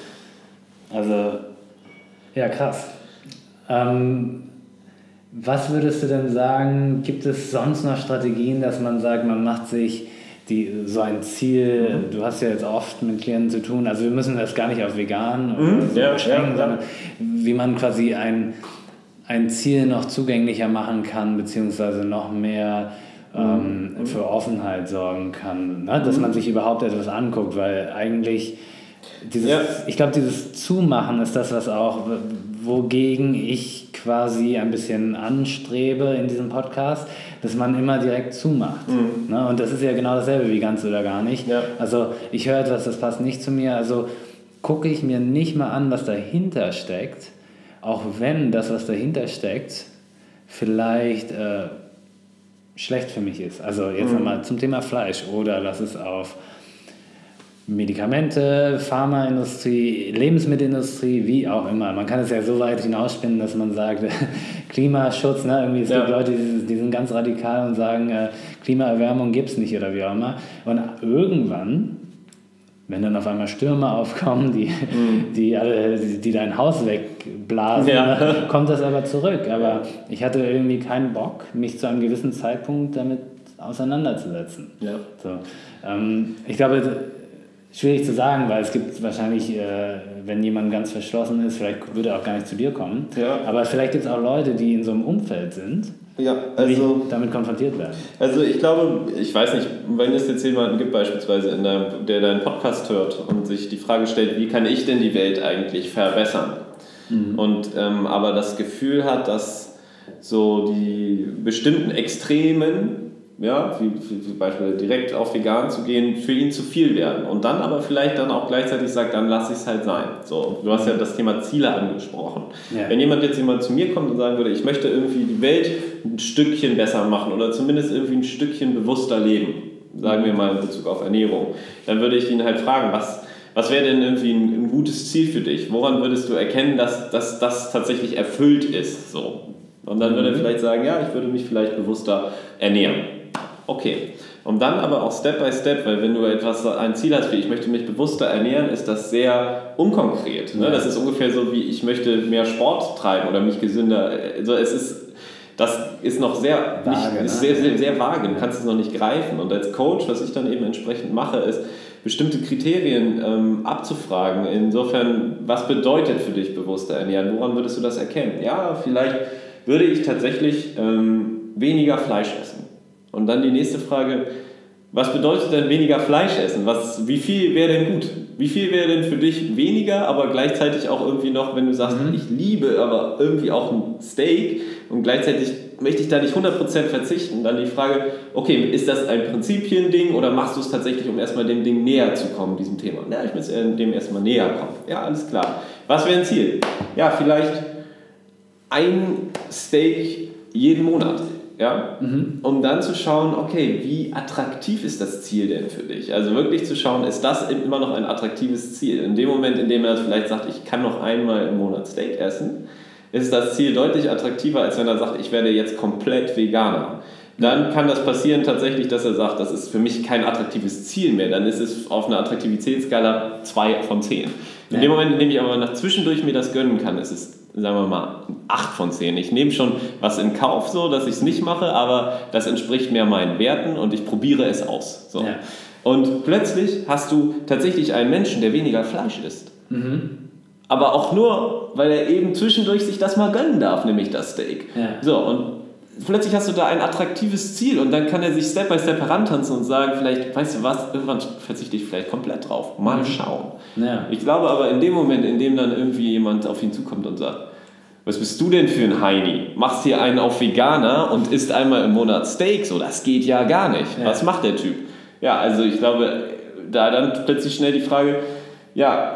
also, ja, krass. Ähm, was würdest du denn sagen, gibt es sonst noch Strategien, dass man sagt, man macht sich die, so ein Ziel, mhm. du hast ja jetzt oft mit Klienten zu tun, also wir müssen das gar nicht auf vegan mhm. oder so ja, beschränken, ja, sondern wie man quasi ein, ein Ziel noch zugänglicher machen kann, beziehungsweise noch mehr ähm, mhm. für Offenheit sorgen kann, ne? Dass mhm. man sich überhaupt etwas anguckt, weil eigentlich dieses, ja. ich glaube, dieses Zumachen ist das, was auch, wogegen ich quasi ein bisschen anstrebe in diesem Podcast, dass man immer direkt zumacht. Mhm. Ne? Und das ist ja genau dasselbe wie ganz oder gar nicht. Ja. Also ich höre etwas, das passt nicht zu mir, also gucke ich mir nicht mal an, was dahinter steckt, auch wenn das, was dahinter steckt, vielleicht äh, schlecht für mich ist. Also jetzt mhm. nochmal zum Thema Fleisch oder lass es auf Medikamente, Pharmaindustrie, Lebensmittelindustrie, wie auch immer. Man kann es ja so weit hinausspinnen, dass man sagt, Klimaschutz, ne? Irgendwie, es ja. gibt Leute, die, die sind ganz radikal und sagen, äh, Klimaerwärmung gibt es nicht oder wie auch immer. Und irgendwann, wenn dann auf einmal Stürme aufkommen, die, mhm. die, alle, die, die dein Haus wegblasen, ja. kommt das aber zurück. Aber ich hatte irgendwie keinen Bock, mich zu einem gewissen Zeitpunkt damit auseinanderzusetzen. Ja. So, ähm, ich glaube, schwierig zu sagen, weil es gibt wahrscheinlich, äh, wenn jemand ganz verschlossen ist, vielleicht würde er auch gar nicht zu dir kommen. Ja. Aber vielleicht gibt es auch Leute, die in so einem Umfeld sind, ja, also, die damit konfrontiert werden. Also ich glaube, ich weiß nicht, wenn es jetzt jemanden gibt beispielsweise, in der, der deinen Podcast hört und sich die Frage stellt, wie kann ich denn die Welt eigentlich verbessern? Mhm. Und ähm, aber das Gefühl hat, dass so die bestimmten Extremen, ja, wie, wie zum Beispiel direkt auf vegan zu gehen, für ihn zu viel werden. Und dann aber vielleicht dann auch gleichzeitig sagt, dann lasse ich es halt sein. So, du hast ja das Thema Ziele angesprochen. Ja. Wenn jemand jetzt jemand zu mir kommt und sagen würde, ich möchte irgendwie die Welt ein Stückchen besser machen oder zumindest irgendwie ein Stückchen bewusster leben, sagen wir mal in Bezug auf Ernährung, dann würde ich ihn halt fragen, was, was wäre denn irgendwie ein, ein gutes Ziel für dich? Woran würdest du erkennen, dass, dass das tatsächlich erfüllt ist? So. Und dann würde er vielleicht sagen, ja, ich würde mich vielleicht bewusster ernähren. Okay, und dann aber auch Step by Step, weil wenn du etwas, ein Ziel hast wie ich möchte mich bewusster ernähren, ist das sehr unkonkret. Ne? Das ist ungefähr so wie ich möchte mehr Sport treiben oder mich gesünder. Also es ist, das ist noch sehr, vage, nicht, ne? ist sehr, sehr, sehr vage, du kannst es noch nicht greifen. Und als Coach, was ich dann eben entsprechend mache, ist, bestimmte Kriterien ähm, abzufragen. Insofern, was bedeutet für dich bewusster ernähren? Woran würdest du das erkennen? Ja, vielleicht würde ich tatsächlich ähm, weniger Fleisch essen. Und dann die nächste Frage, was bedeutet denn weniger Fleisch essen? Was, wie viel wäre denn gut? Wie viel wäre denn für dich weniger, aber gleichzeitig auch irgendwie noch, wenn du sagst, mhm. ich liebe aber irgendwie auch ein Steak und gleichzeitig möchte ich da nicht hundert Prozent verzichten, dann die Frage, okay, ist das ein Prinzipiending oder machst du es tatsächlich, um erstmal dem Ding näher zu kommen, diesem Thema? Ja, ich will dem erstmal näher kommen. Ja, alles klar. Was wäre ein Ziel? Ja, vielleicht ein Steak jeden Monat. Ja? Mhm. Um dann zu schauen, okay, wie attraktiv ist das Ziel denn für dich? Also wirklich zu schauen, ist das immer noch ein attraktives Ziel? In dem Moment, in dem er vielleicht sagt, ich kann noch einmal im Monat Steak essen, ist das Ziel deutlich attraktiver, als wenn er sagt, ich werde jetzt komplett Veganer. Dann kann das passieren tatsächlich, dass er sagt, das ist für mich kein attraktives Ziel mehr. Dann ist es auf einer Attraktivitätsskala zwei von zehn. In ja. dem Moment, in dem ich aber nach zwischendurch mir das gönnen kann, ist es, sagen wir mal, acht von zehn. Ich nehme schon was in Kauf, so, dass ich es nicht mache, aber das entspricht mehr meinen Werten und ich probiere es aus. So. Ja. Und plötzlich hast du tatsächlich einen Menschen, der weniger Fleisch isst. Mhm. Aber auch nur, weil er eben zwischendurch sich das mal gönnen darf, nämlich das Steak. Ja. So, und plötzlich hast du da ein attraktives Ziel und dann kann er sich Step by Step herantanzen und sagen, vielleicht, weißt du was, irgendwann verzichte ich vielleicht komplett drauf. Mal schauen. Ja. Ich glaube aber in dem Moment, in dem dann irgendwie jemand auf ihn zukommt und sagt, was bist du denn für ein Heini? Machst hier einen auf Veganer und isst einmal im Monat Steak? So, das geht ja gar nicht. Ja. Was macht der Typ? Ja, also ich glaube, da dann plötzlich schnell die Frage, ja,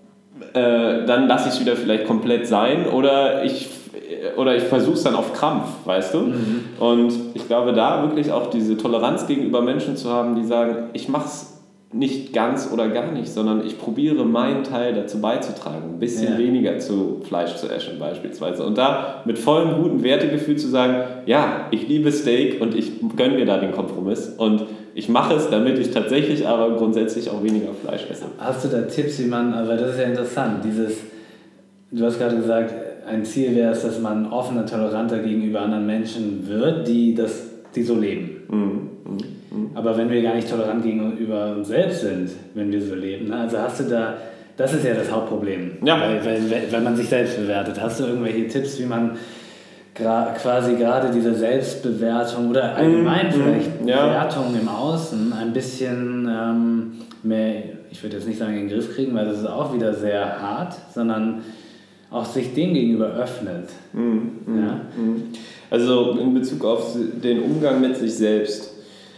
äh, dann lasse ich es wieder vielleicht komplett sein oder ich oder ich versuche es dann auf Krampf, weißt du? Mhm. Und ich glaube, da wirklich auch diese Toleranz gegenüber Menschen zu haben, die sagen, ich mache es nicht ganz oder gar nicht, sondern ich probiere meinen Teil dazu beizutragen, ein bisschen ja. weniger zu Fleisch zu essen beispielsweise. Und da mit vollem guten Wertegefühl zu sagen, ja, ich liebe Steak und ich gönne mir da den Kompromiss und ich mache es, damit ich tatsächlich aber grundsätzlich auch weniger Fleisch esse. Hast du da Tipps, wie man, aber das ist ja interessant, dieses, du hast gerade gesagt, ein Ziel wäre es, dass man offener, toleranter gegenüber anderen Menschen wird, die, das, die so leben. Mhm. Mhm. Aber wenn wir gar nicht tolerant gegenüber uns selbst sind, wenn wir so leben, also hast du da, das ist ja das Hauptproblem, ja. weil, weil, weil man sich selbst bewertet. Hast du irgendwelche Tipps, wie man gra- quasi gerade diese Selbstbewertung oder allgemein mhm. vielleicht ja. Bewertung im Außen ein bisschen ähm, mehr, ich würde jetzt nicht sagen, in den Griff kriegen, weil das ist auch wieder sehr hart, sondern auch sich dem gegenüber öffnet. Mhm. Ja? Also in Bezug auf den Umgang mit sich selbst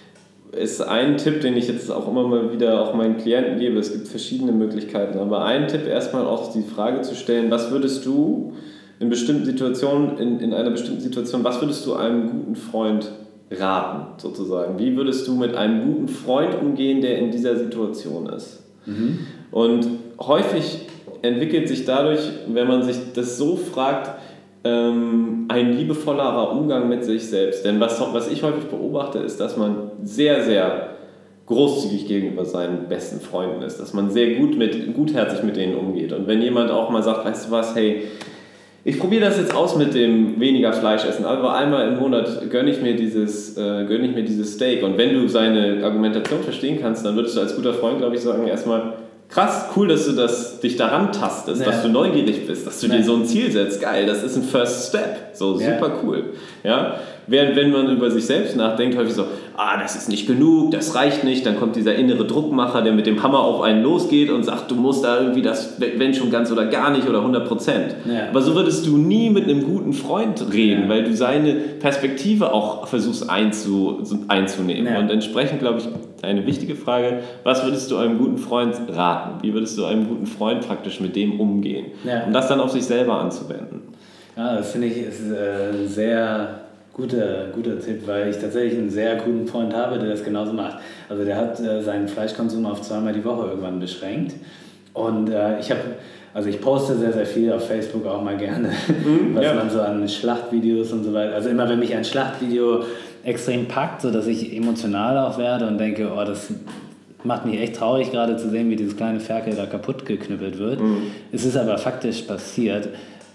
ist ein Tipp, den ich jetzt auch immer mal wieder auch meinen Klienten gebe. Es gibt verschiedene Möglichkeiten, aber ein Tipp erstmal auch die Frage zu stellen, was würdest du in bestimmten Situationen, in, in einer bestimmten Situation, was würdest du einem guten Freund raten, sozusagen? Wie würdest du mit einem guten Freund umgehen, der in dieser Situation ist? Mhm. Und häufig entwickelt sich dadurch, wenn man sich das so fragt, ähm, ein liebevollerer Umgang mit sich selbst. Denn was, was ich häufig beobachte, ist, dass man sehr, sehr großzügig gegenüber seinen besten Freunden ist. Dass man sehr gut mit, gutherzig mit denen umgeht. Und wenn jemand auch mal sagt, weißt du was, hey, ich probiere das jetzt aus mit dem weniger Fleisch essen, aber einmal im Monat gönne ich mir dieses, äh, gönne ich mir dieses Steak. Und wenn du seine Argumentation verstehen kannst, dann würdest du als guter Freund, glaube ich, sagen, erstmal, krass, cool, dass du das, dich daran tastest, ja. dass du neugierig bist, dass du ja. dir so ein Ziel setzt. Geil, das ist ein First Step. So, super ja. cool. Ja? Während wenn man über sich selbst nachdenkt, häufig so, ah, das ist nicht genug, das reicht nicht, dann kommt dieser innere Druckmacher, der mit dem Hammer auf einen losgeht und sagt, du musst da irgendwie das, wenn schon ganz oder gar nicht oder hundert Prozent. Ja. Aber so würdest du nie mit einem guten Freund reden, ja. weil du seine Perspektive auch versuchst einzu, einzunehmen. Ja. Und entsprechend, glaube ich, eine wichtige Frage, was würdest du einem guten Freund raten? Wie würdest du einem guten Freund praktisch mit dem umgehen? Ja. Um das dann auf sich selber anzuwenden. Ja, das finde ich ist ein sehr guter, guter Tipp, weil ich tatsächlich einen sehr guten Freund habe, der das genauso macht. Also der hat äh, seinen Fleischkonsum auf zweimal die Woche irgendwann beschränkt. Und äh, ich habe, also ich poste sehr, sehr viel auf Facebook auch mal gerne, mhm, was ja. man so an Schlachtvideos und so weiter. Also immer wenn mich ein Schlachtvideo extrem packt, sodass ich emotional auch werde und denke, oh, das macht mich echt traurig gerade zu sehen, wie dieses kleine Ferkel da kaputt geknüppelt wird. Mhm. Es ist aber faktisch passiert.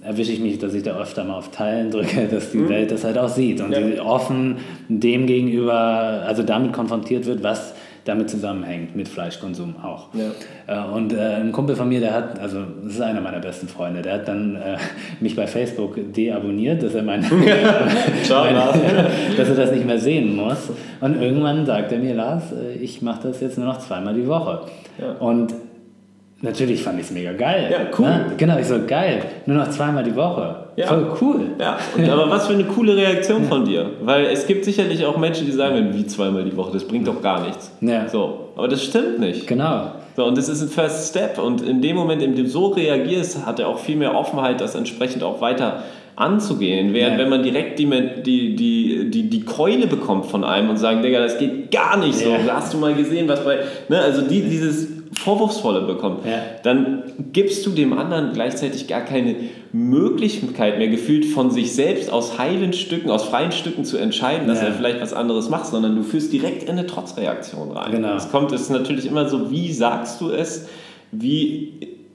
erwische ich mich, dass ich da öfter mal auf Teilen drücke, dass die mhm. Welt das halt auch sieht und ja. die offen dem gegenüber, also damit konfrontiert wird, was damit zusammenhängt, mit Fleischkonsum auch. Ja. Und äh, ein Kumpel von mir, der hat, also das ist einer meiner besten Freunde, der hat dann äh, mich bei Facebook deabonniert, dass er meine, meine dass er das nicht mehr sehen muss. Und irgendwann sagt er mir, Lars, ich mache das jetzt nur noch zweimal die Woche. Ja. Und natürlich fand ich es mega geil. Ja, cool. Ne? Genau, ich so, geil, nur noch zweimal die Woche. Ja. Voll cool. Ja, und, aber was für eine coole Reaktion von dir. Weil es gibt sicherlich auch Menschen, die sagen, wie zweimal die Woche, das bringt doch gar nichts. Ja. So, aber das stimmt nicht. Genau. So, und das ist ein First Step. Und in dem Moment, in dem du so reagierst, hat er auch viel mehr Offenheit, das entsprechend auch weiter anzugehen. Während ja. wenn man direkt die, die, die, die, die Keule bekommt von einem und sagt, Digga, das geht gar nicht so. Ja. Hast du mal gesehen, was bei... Ne, also die, dieses Vorwurfsvolle bekommt, ja. dann gibst du dem anderen gleichzeitig gar keine Möglichkeit mehr, gefühlt von sich selbst aus heilen Stücken, aus freien Stücken zu entscheiden, dass ja. er vielleicht was anderes macht, sondern du führst direkt in eine Trotzreaktion rein. Genau. Es kommt, es ist natürlich immer so, wie sagst du es, wie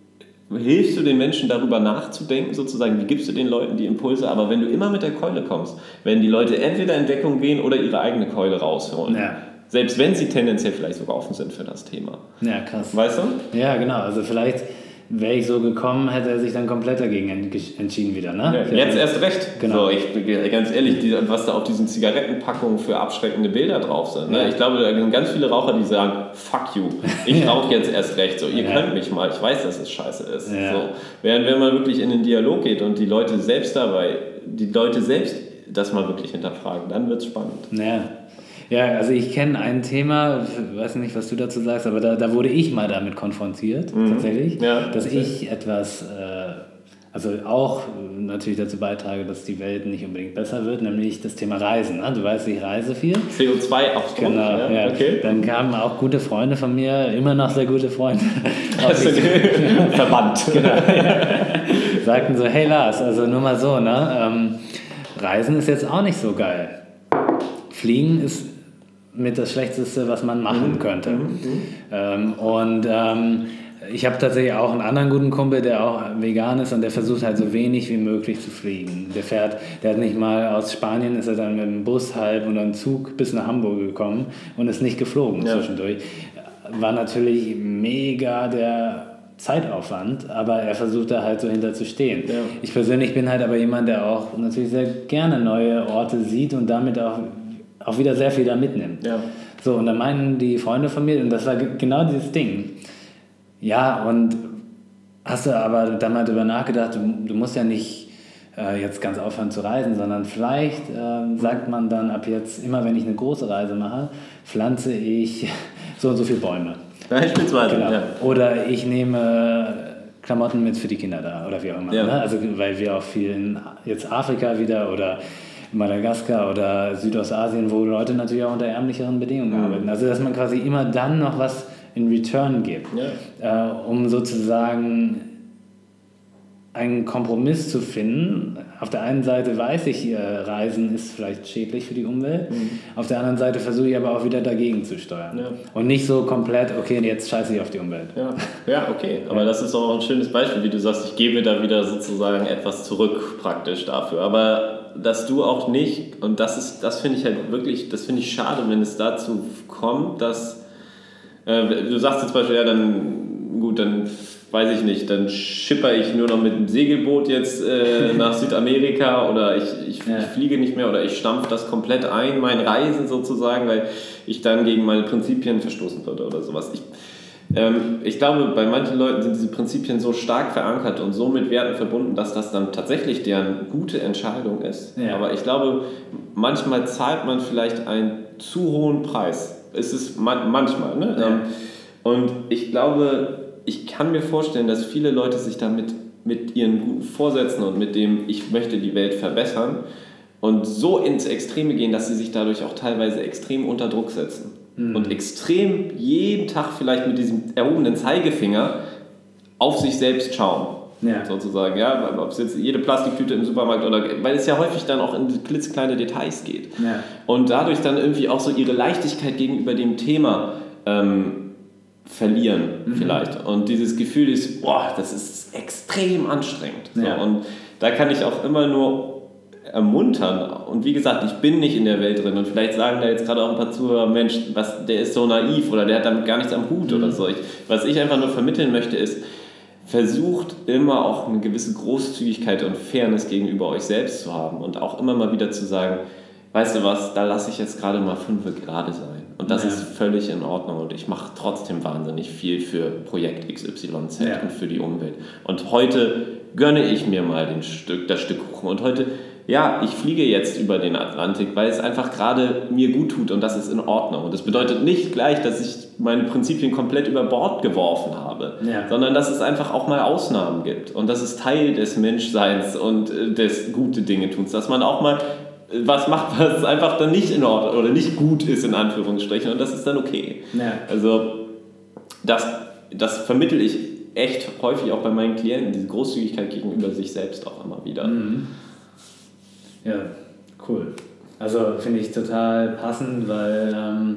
hilfst du den Menschen darüber nachzudenken, sozusagen, wie gibst du den Leuten die Impulse, aber wenn du immer mit der Keule kommst, werden die Leute entweder in Deckung gehen oder ihre eigene Keule rausholen. Ja. Selbst wenn sie tendenziell vielleicht sogar offen sind für das Thema. Ja, krass. Weißt du? Ja, genau. Also vielleicht wäre ich so gekommen, hätte er sich dann komplett dagegen entschieden wieder, ne? Ja, jetzt erst recht. Genau. So, ich, ganz ehrlich, die, was da auf diesen Zigarettenpackungen für abschreckende Bilder drauf sind. Ne? Ja. Ich glaube, da sind ganz viele Raucher, die sagen, fuck you, ich rauche jetzt erst recht. So, ihr ja. könnt mich mal, ich weiß, dass es scheiße ist. Ja. So, während wenn man wirklich in den Dialog geht und die Leute selbst dabei, die Leute selbst das mal wirklich hinterfragen, dann wird es spannend. Ja. Ja, also ich kenne ein Thema, ich weiß nicht, was du dazu sagst, aber da, da wurde ich mal damit konfrontiert, mhm. tatsächlich, ja, dass okay. ich etwas, äh, also auch natürlich dazu beitrage, dass die Welt nicht unbedingt besser wird, nämlich das Thema Reisen. Ne? Du weißt, ich reise viel. C O zwei Abdruck. Genau, ja, ja. Okay. Dann kamen auch gute Freunde von mir, immer noch sehr gute Freunde. Verbannt. Genau, ja. Sagten so, hey Lars, also nur mal so, ne? Ähm, Reisen ist jetzt auch nicht so geil. Fliegen ist mit das Schlechteste, was man machen könnte. Mhm. Ähm, und ähm, ich habe tatsächlich auch einen anderen guten Kumpel, der auch vegan ist und der versucht halt so wenig wie möglich zu fliegen. Der fährt, der hat nicht mal aus Spanien, ist er dann mit dem Bus halb und einem Zug bis nach Hamburg gekommen und ist nicht geflogen ja. zwischendurch. War natürlich mega der Zeitaufwand, aber er versucht da halt so hinter zu stehen. Ja. Ich persönlich bin halt aber jemand, der auch natürlich sehr gerne neue Orte sieht und damit auch auch wieder sehr viel da mitnimmt. Ja. So, und dann meinen die Freunde von mir, und das war g- genau dieses Ding, ja, und hast du aber da mal drüber nachgedacht, du, du musst ja nicht äh, jetzt ganz aufhören zu reisen, sondern vielleicht äh, sagt man dann ab jetzt, immer wenn ich eine große Reise mache, pflanze ich so und so viele Bäume. Beispielsweise, genau. ja. Oder ich nehme Klamotten mit für die Kinder da, oder wie auch immer. Ja. Ne? Also, weil wir auch viel in jetzt Afrika wieder oder Madagaskar oder Südostasien, wo Leute natürlich auch unter ärmlicheren Bedingungen mhm. arbeiten. Also dass man quasi immer dann noch was in Return gibt, ja. äh, um sozusagen einen Kompromiss zu finden. Auf der einen Seite weiß ich, äh, Reisen ist vielleicht schädlich für die Umwelt, mhm. auf der anderen Seite versuche ich aber auch wieder dagegen zu steuern. Ja. Und nicht so komplett, okay, jetzt scheiße ich auf die Umwelt. Ja, ja okay, aber ja. das ist auch ein schönes Beispiel, wie du sagst, ich gebe da wieder sozusagen etwas zurück praktisch dafür, aber dass du auch nicht, und das ist, das finde ich halt wirklich, das finde ich schade, wenn es dazu kommt, dass äh, du sagst jetzt zum Beispiel, ja, dann gut, dann weiß ich nicht, dann schipper ich nur noch mit dem Segelboot jetzt äh, nach Südamerika oder ich, ich, ja. ich fliege nicht mehr oder ich stampfe das komplett ein, mein Reisen sozusagen, weil ich dann gegen meine Prinzipien verstoßen würde oder sowas. Ich, ähm, ich glaube, bei manchen Leuten sind diese Prinzipien so stark verankert und so mit Werten verbunden, dass das dann tatsächlich deren gute Entscheidung ist. Ja. Aber ich glaube, manchmal zahlt man vielleicht einen zu hohen Preis. Es ist man, manchmal, ne? Ja. Und ich glaube, ich kann mir vorstellen, dass viele Leute sich damit mit ihren guten Vorsätzen und mit dem, ich möchte die Welt verbessern und so ins Extreme gehen, dass sie sich dadurch auch teilweise extrem unter Druck setzen. Mhm. Und extrem jeden Tag vielleicht mit diesem erhobenen Zeigefinger auf sich selbst schauen. Ja. Sozusagen, ja, ob es jetzt jede Plastiktüte im Supermarkt oder, weil es ja häufig dann auch in klitzekleine Details geht. Ja. Und dadurch dann irgendwie auch so ihre Leichtigkeit gegenüber dem Thema ähm, verlieren mhm. vielleicht. Und dieses Gefühl ist, boah, das ist extrem anstrengend. Ja. So, und da kann ich auch immer nur ermuntern. Und wie gesagt, ich bin nicht in der Welt drin und vielleicht sagen da jetzt gerade auch ein paar Zuhörer, Mensch, was, der ist so naiv oder der hat damit gar nichts am Hut mhm. oder so. Ich, was ich einfach nur vermitteln möchte ist, versucht immer auch eine gewisse Großzügigkeit und Fairness gegenüber euch selbst zu haben und auch immer mal wieder zu sagen, weißt du was, da lasse ich jetzt gerade mal fünf gerade sein. Und das ja. ist völlig in Ordnung und ich mache trotzdem wahnsinnig viel für Projekt X Y Z ja. und für die Umwelt. Und heute gönne ich mir mal den Stück, das Stück Kuchen und heute, ja, ich fliege jetzt über den Atlantik, weil es einfach gerade mir gut tut und das ist in Ordnung. Und das bedeutet nicht gleich, dass ich meine Prinzipien komplett über Bord geworfen habe, ja. sondern dass es einfach auch mal Ausnahmen gibt und das ist Teil des Menschseins und des gute Dinge tuns, dass man auch mal was macht, was einfach dann nicht in Ordnung oder nicht gut ist, in Anführungsstrichen, und das ist dann okay. Ja. Also das, das vermittle ich echt häufig auch bei meinen Klienten, diese Großzügigkeit gegenüber sich selbst auch immer wieder. Mhm. Ja, cool. Also finde ich total passend, weil ähm,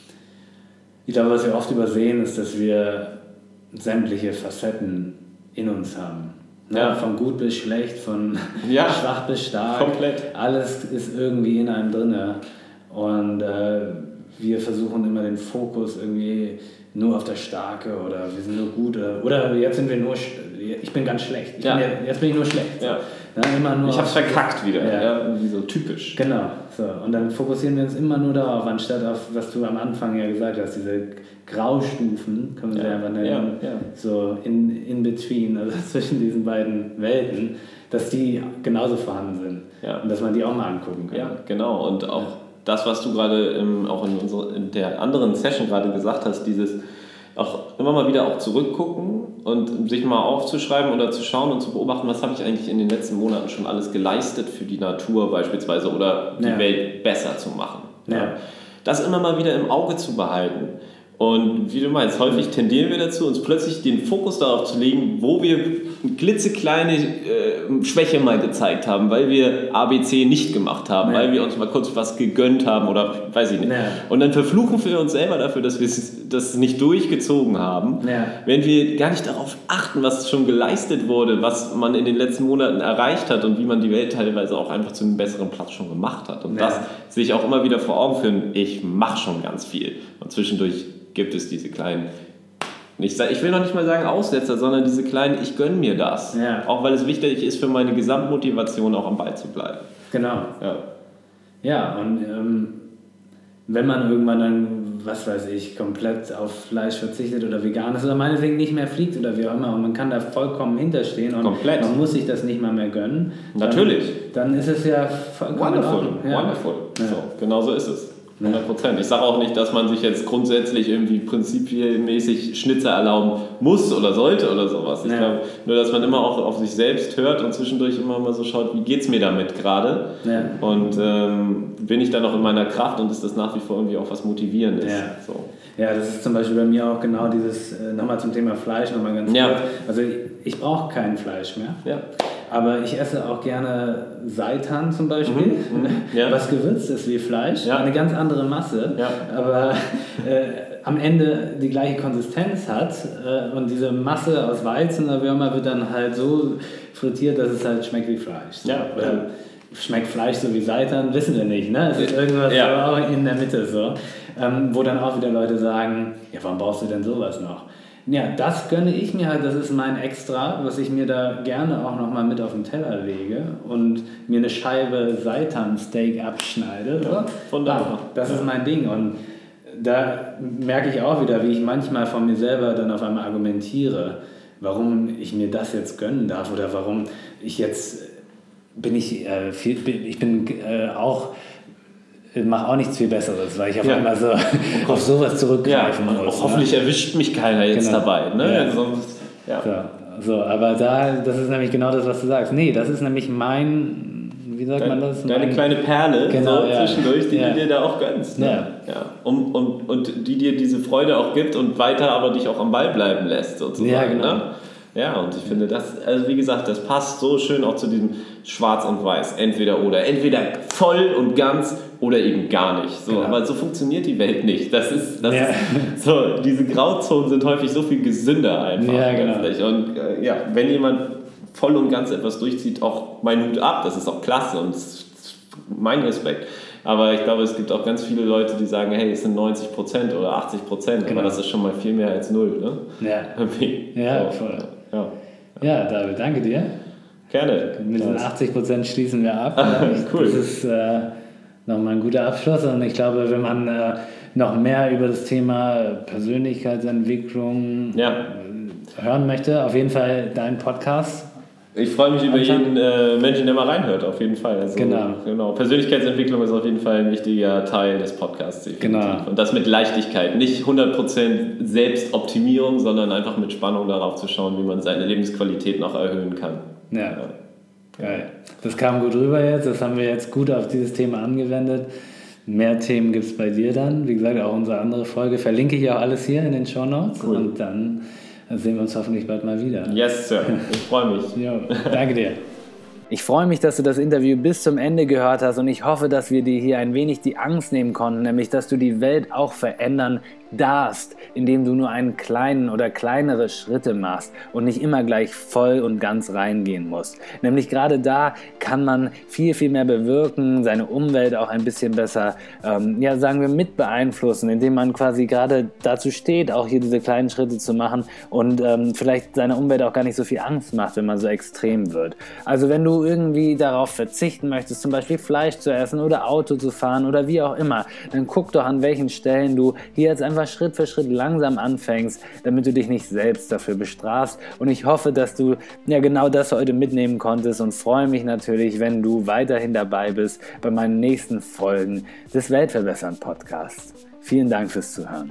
ich glaube, was wir oft übersehen, ist, dass wir sämtliche Facetten in uns haben. Ja. Von gut bis schlecht, von ja. schwach bis stark. Komplett. Alles ist irgendwie in einem drin. Und äh, wir versuchen immer den Fokus irgendwie nur auf das Starke oder wir sind nur gut. Oder, oder jetzt sind wir nur, ich bin ganz schlecht. Ich ja. bin, jetzt bin ich nur schlecht. Ja. Ja, immer nur ich hab's verkackt wieder. Ja. Ja, irgendwie so typisch. Genau. So. Und dann fokussieren wir uns immer nur darauf, anstatt auf, was du am Anfang ja gesagt hast, diese Graustufen, können wir ja. sie einfach nennen, ja. Ja. so in, in between, also zwischen diesen beiden Welten, dass die genauso vorhanden sind. Ja. Und dass man die auch mal angucken kann. Ja, genau. Und auch ja. das, was du gerade ähm, auch in, unserer, in der anderen Session gerade gesagt hast, dieses auch immer mal wieder auch zurückgucken und sich mal aufzuschreiben oder zu schauen und zu beobachten, was habe ich eigentlich in den letzten Monaten schon alles geleistet für die Natur beispielsweise oder die ja. Welt besser zu machen. Ja. Das immer mal wieder im Auge zu behalten. Und wie du meinst, häufig tendieren wir dazu, uns plötzlich den Fokus darauf zu legen, wo wir klitzekleine äh, Schwäche mal gezeigt haben, weil wir A B C nicht gemacht haben, ja. weil wir uns mal kurz was gegönnt haben oder weiß ich nicht. Ja. Und dann verfluchen wir uns selber dafür, dass wir das nicht durchgezogen haben, ja. wenn wir gar nicht darauf achten, was schon geleistet wurde, was man in den letzten Monaten erreicht hat und wie man die Welt teilweise auch einfach zu einem besseren Platz schon gemacht hat. Und ja. das sich auch immer wieder vor Augen führen, ich mache schon ganz viel. Und zwischendurch gibt es diese kleinen, nicht, ich will noch nicht mal sagen Aussetzer, sondern diese kleinen, ich gönne mir das. Ja. Auch weil es wichtig ist für meine Gesamtmotivation auch am Ball zu bleiben. Genau. Ja, ja und ähm, wenn man irgendwann dann, was weiß ich, komplett auf Fleisch verzichtet oder vegan ist oder meinetwegen nicht mehr fliegt oder wie auch immer und man kann da vollkommen hinterstehen und komplett. Man muss sich das nicht mal mehr gönnen. Natürlich. Dann, dann ist es ja vollkommen wonderful. Ja. Wonderful. Ja. So, genau so ist es. hundert Prozent. Ich sage auch nicht, dass man sich jetzt grundsätzlich irgendwie prinzipienmäßig Schnitzer erlauben muss oder sollte oder sowas. Ich ja. glaube nur, dass man immer auch auf sich selbst hört und zwischendurch immer mal so schaut, wie geht es mir damit gerade? Ja. Und ähm, bin ich dann noch in meiner Kraft und ist das nach wie vor irgendwie auch was Motivierendes? Ja. So. Ja, das ist zum Beispiel bei mir auch genau dieses, äh, nochmal zum Thema Fleisch, nochmal ganz ja. kurz. Also ich, ich brauche kein Fleisch mehr. Ja. Aber ich esse auch gerne Seitan zum Beispiel, mhm, ja. was gewürzt ist wie Fleisch, ja. eine ganz andere Masse, ja. aber äh, am Ende die gleiche Konsistenz hat äh, und diese Masse aus Weizen oder wie auch immer wird dann halt so frittiert, dass es halt schmeckt wie Fleisch. So. Ja. Oder schmeckt Fleisch so wie Seitan, wissen wir nicht, ne? Es ist irgendwas ja. so auch in der Mitte so, ähm, wo dann auch wieder Leute sagen, ja, warum brauchst du denn sowas noch? Ja, das gönne ich mir halt, das ist mein Extra, was ich mir da gerne auch nochmal mit auf den Teller lege und mir eine Scheibe Seitan-Steak abschneide. Ja, wunderbar. Das ist mein Ding und da merke ich auch wieder, wie ich manchmal von mir selber dann auf einmal argumentiere, warum ich mir das jetzt gönnen darf oder warum ich jetzt bin ich, äh, viel, ich bin äh, auch mache auch nichts viel Besseres, weil ich auf ja. einmal so auf sowas zurückgreifen ja, muss. Hoffentlich ne? erwischt mich keiner jetzt genau. dabei. Ne? Ja. Sonst, ja. So, so, aber da, das ist nämlich genau das, was du sagst. Nee, das ist nämlich mein, wie sagt Dein, man das? Deine mein, kleine Perle genau, so ja. zwischendurch, die ja. du dir da auch gönnst. Ne? Ja. Ja. Um, um, und die dir diese Freude auch gibt und weiter aber dich auch am Ball bleiben lässt sozusagen. Ja, genau. Ne? Ja, und ich finde das, also wie gesagt, das passt so schön auch zu diesem Schwarz und Weiß, entweder oder, entweder voll und ganz oder eben gar nicht. So, genau. Aber so funktioniert die Welt nicht. Das ist, das ja. ist so, diese Grauzonen sind häufig so viel gesünder einfach. Ja, genau. Und äh, ja, wenn jemand voll und ganz etwas durchzieht, auch mein Hut ab, das ist auch klasse und das ist mein Respekt. Aber ich glaube, es gibt auch ganz viele Leute, die sagen, hey, es sind neunzig Prozent oder achtzig Prozent, genau. Aber das ist schon mal viel mehr als null. Ne? Ja, ja, so. voll. Ja. Ja, David, danke dir. Gerne. Mit den achtzig Prozent schließen wir ab. Cool. Das ist äh, nochmal ein guter Abschluss und ich glaube, wenn man äh, noch mehr über das Thema Persönlichkeitsentwicklung ja. hören möchte, auf jeden Fall deinen Podcast. Ich freue mich über jeden äh, Menschen, der mal reinhört, auf jeden Fall. Also, genau. genau. Persönlichkeitsentwicklung ist auf jeden Fall ein wichtiger Teil des Podcasts. Definitiv. Genau. Und das mit Leichtigkeit. Nicht hundert Prozent Selbstoptimierung, sondern einfach mit Spannung darauf zu schauen, wie man seine Lebensqualität noch erhöhen kann. Ja, ja. Geil. Das kam gut rüber jetzt. Das haben wir jetzt gut auf dieses Thema angewendet. Mehr Themen gibt es bei dir dann. Wie gesagt, auch unsere andere Folge verlinke ich auch alles hier in den Shownotes. Cool. Und dann sehen wir uns hoffentlich bald mal wieder. Yes, Sir. Ich freue mich. Jo, danke dir. Ich freue mich, dass du das Interview bis zum Ende gehört hast und ich hoffe, dass wir dir hier ein wenig die Angst nehmen konnten, nämlich dass du die Welt auch verändern darfst, indem du nur einen kleinen oder kleinere Schritte machst und nicht immer gleich voll und ganz reingehen musst. Nämlich gerade da kann man viel, viel mehr bewirken, seine Umwelt auch ein bisschen besser, ähm, ja, sagen wir, mit beeinflussen, indem man quasi gerade dazu steht, auch hier diese kleinen Schritte zu machen und ähm, vielleicht seiner Umwelt auch gar nicht so viel Angst macht, wenn man so extrem wird. Also wenn du irgendwie darauf verzichten möchtest, zum Beispiel Fleisch zu essen oder Auto zu fahren oder wie auch immer, dann guck doch, an welchen Stellen du hier jetzt einfach Schritt für Schritt langsam anfängst, damit du dich nicht selbst dafür bestrafst. Und ich hoffe, dass du ja genau das heute mitnehmen konntest und freue mich natürlich, wenn du weiterhin dabei bist bei meinen nächsten Folgen des Weltverbessern Podcasts. Vielen Dank fürs Zuhören.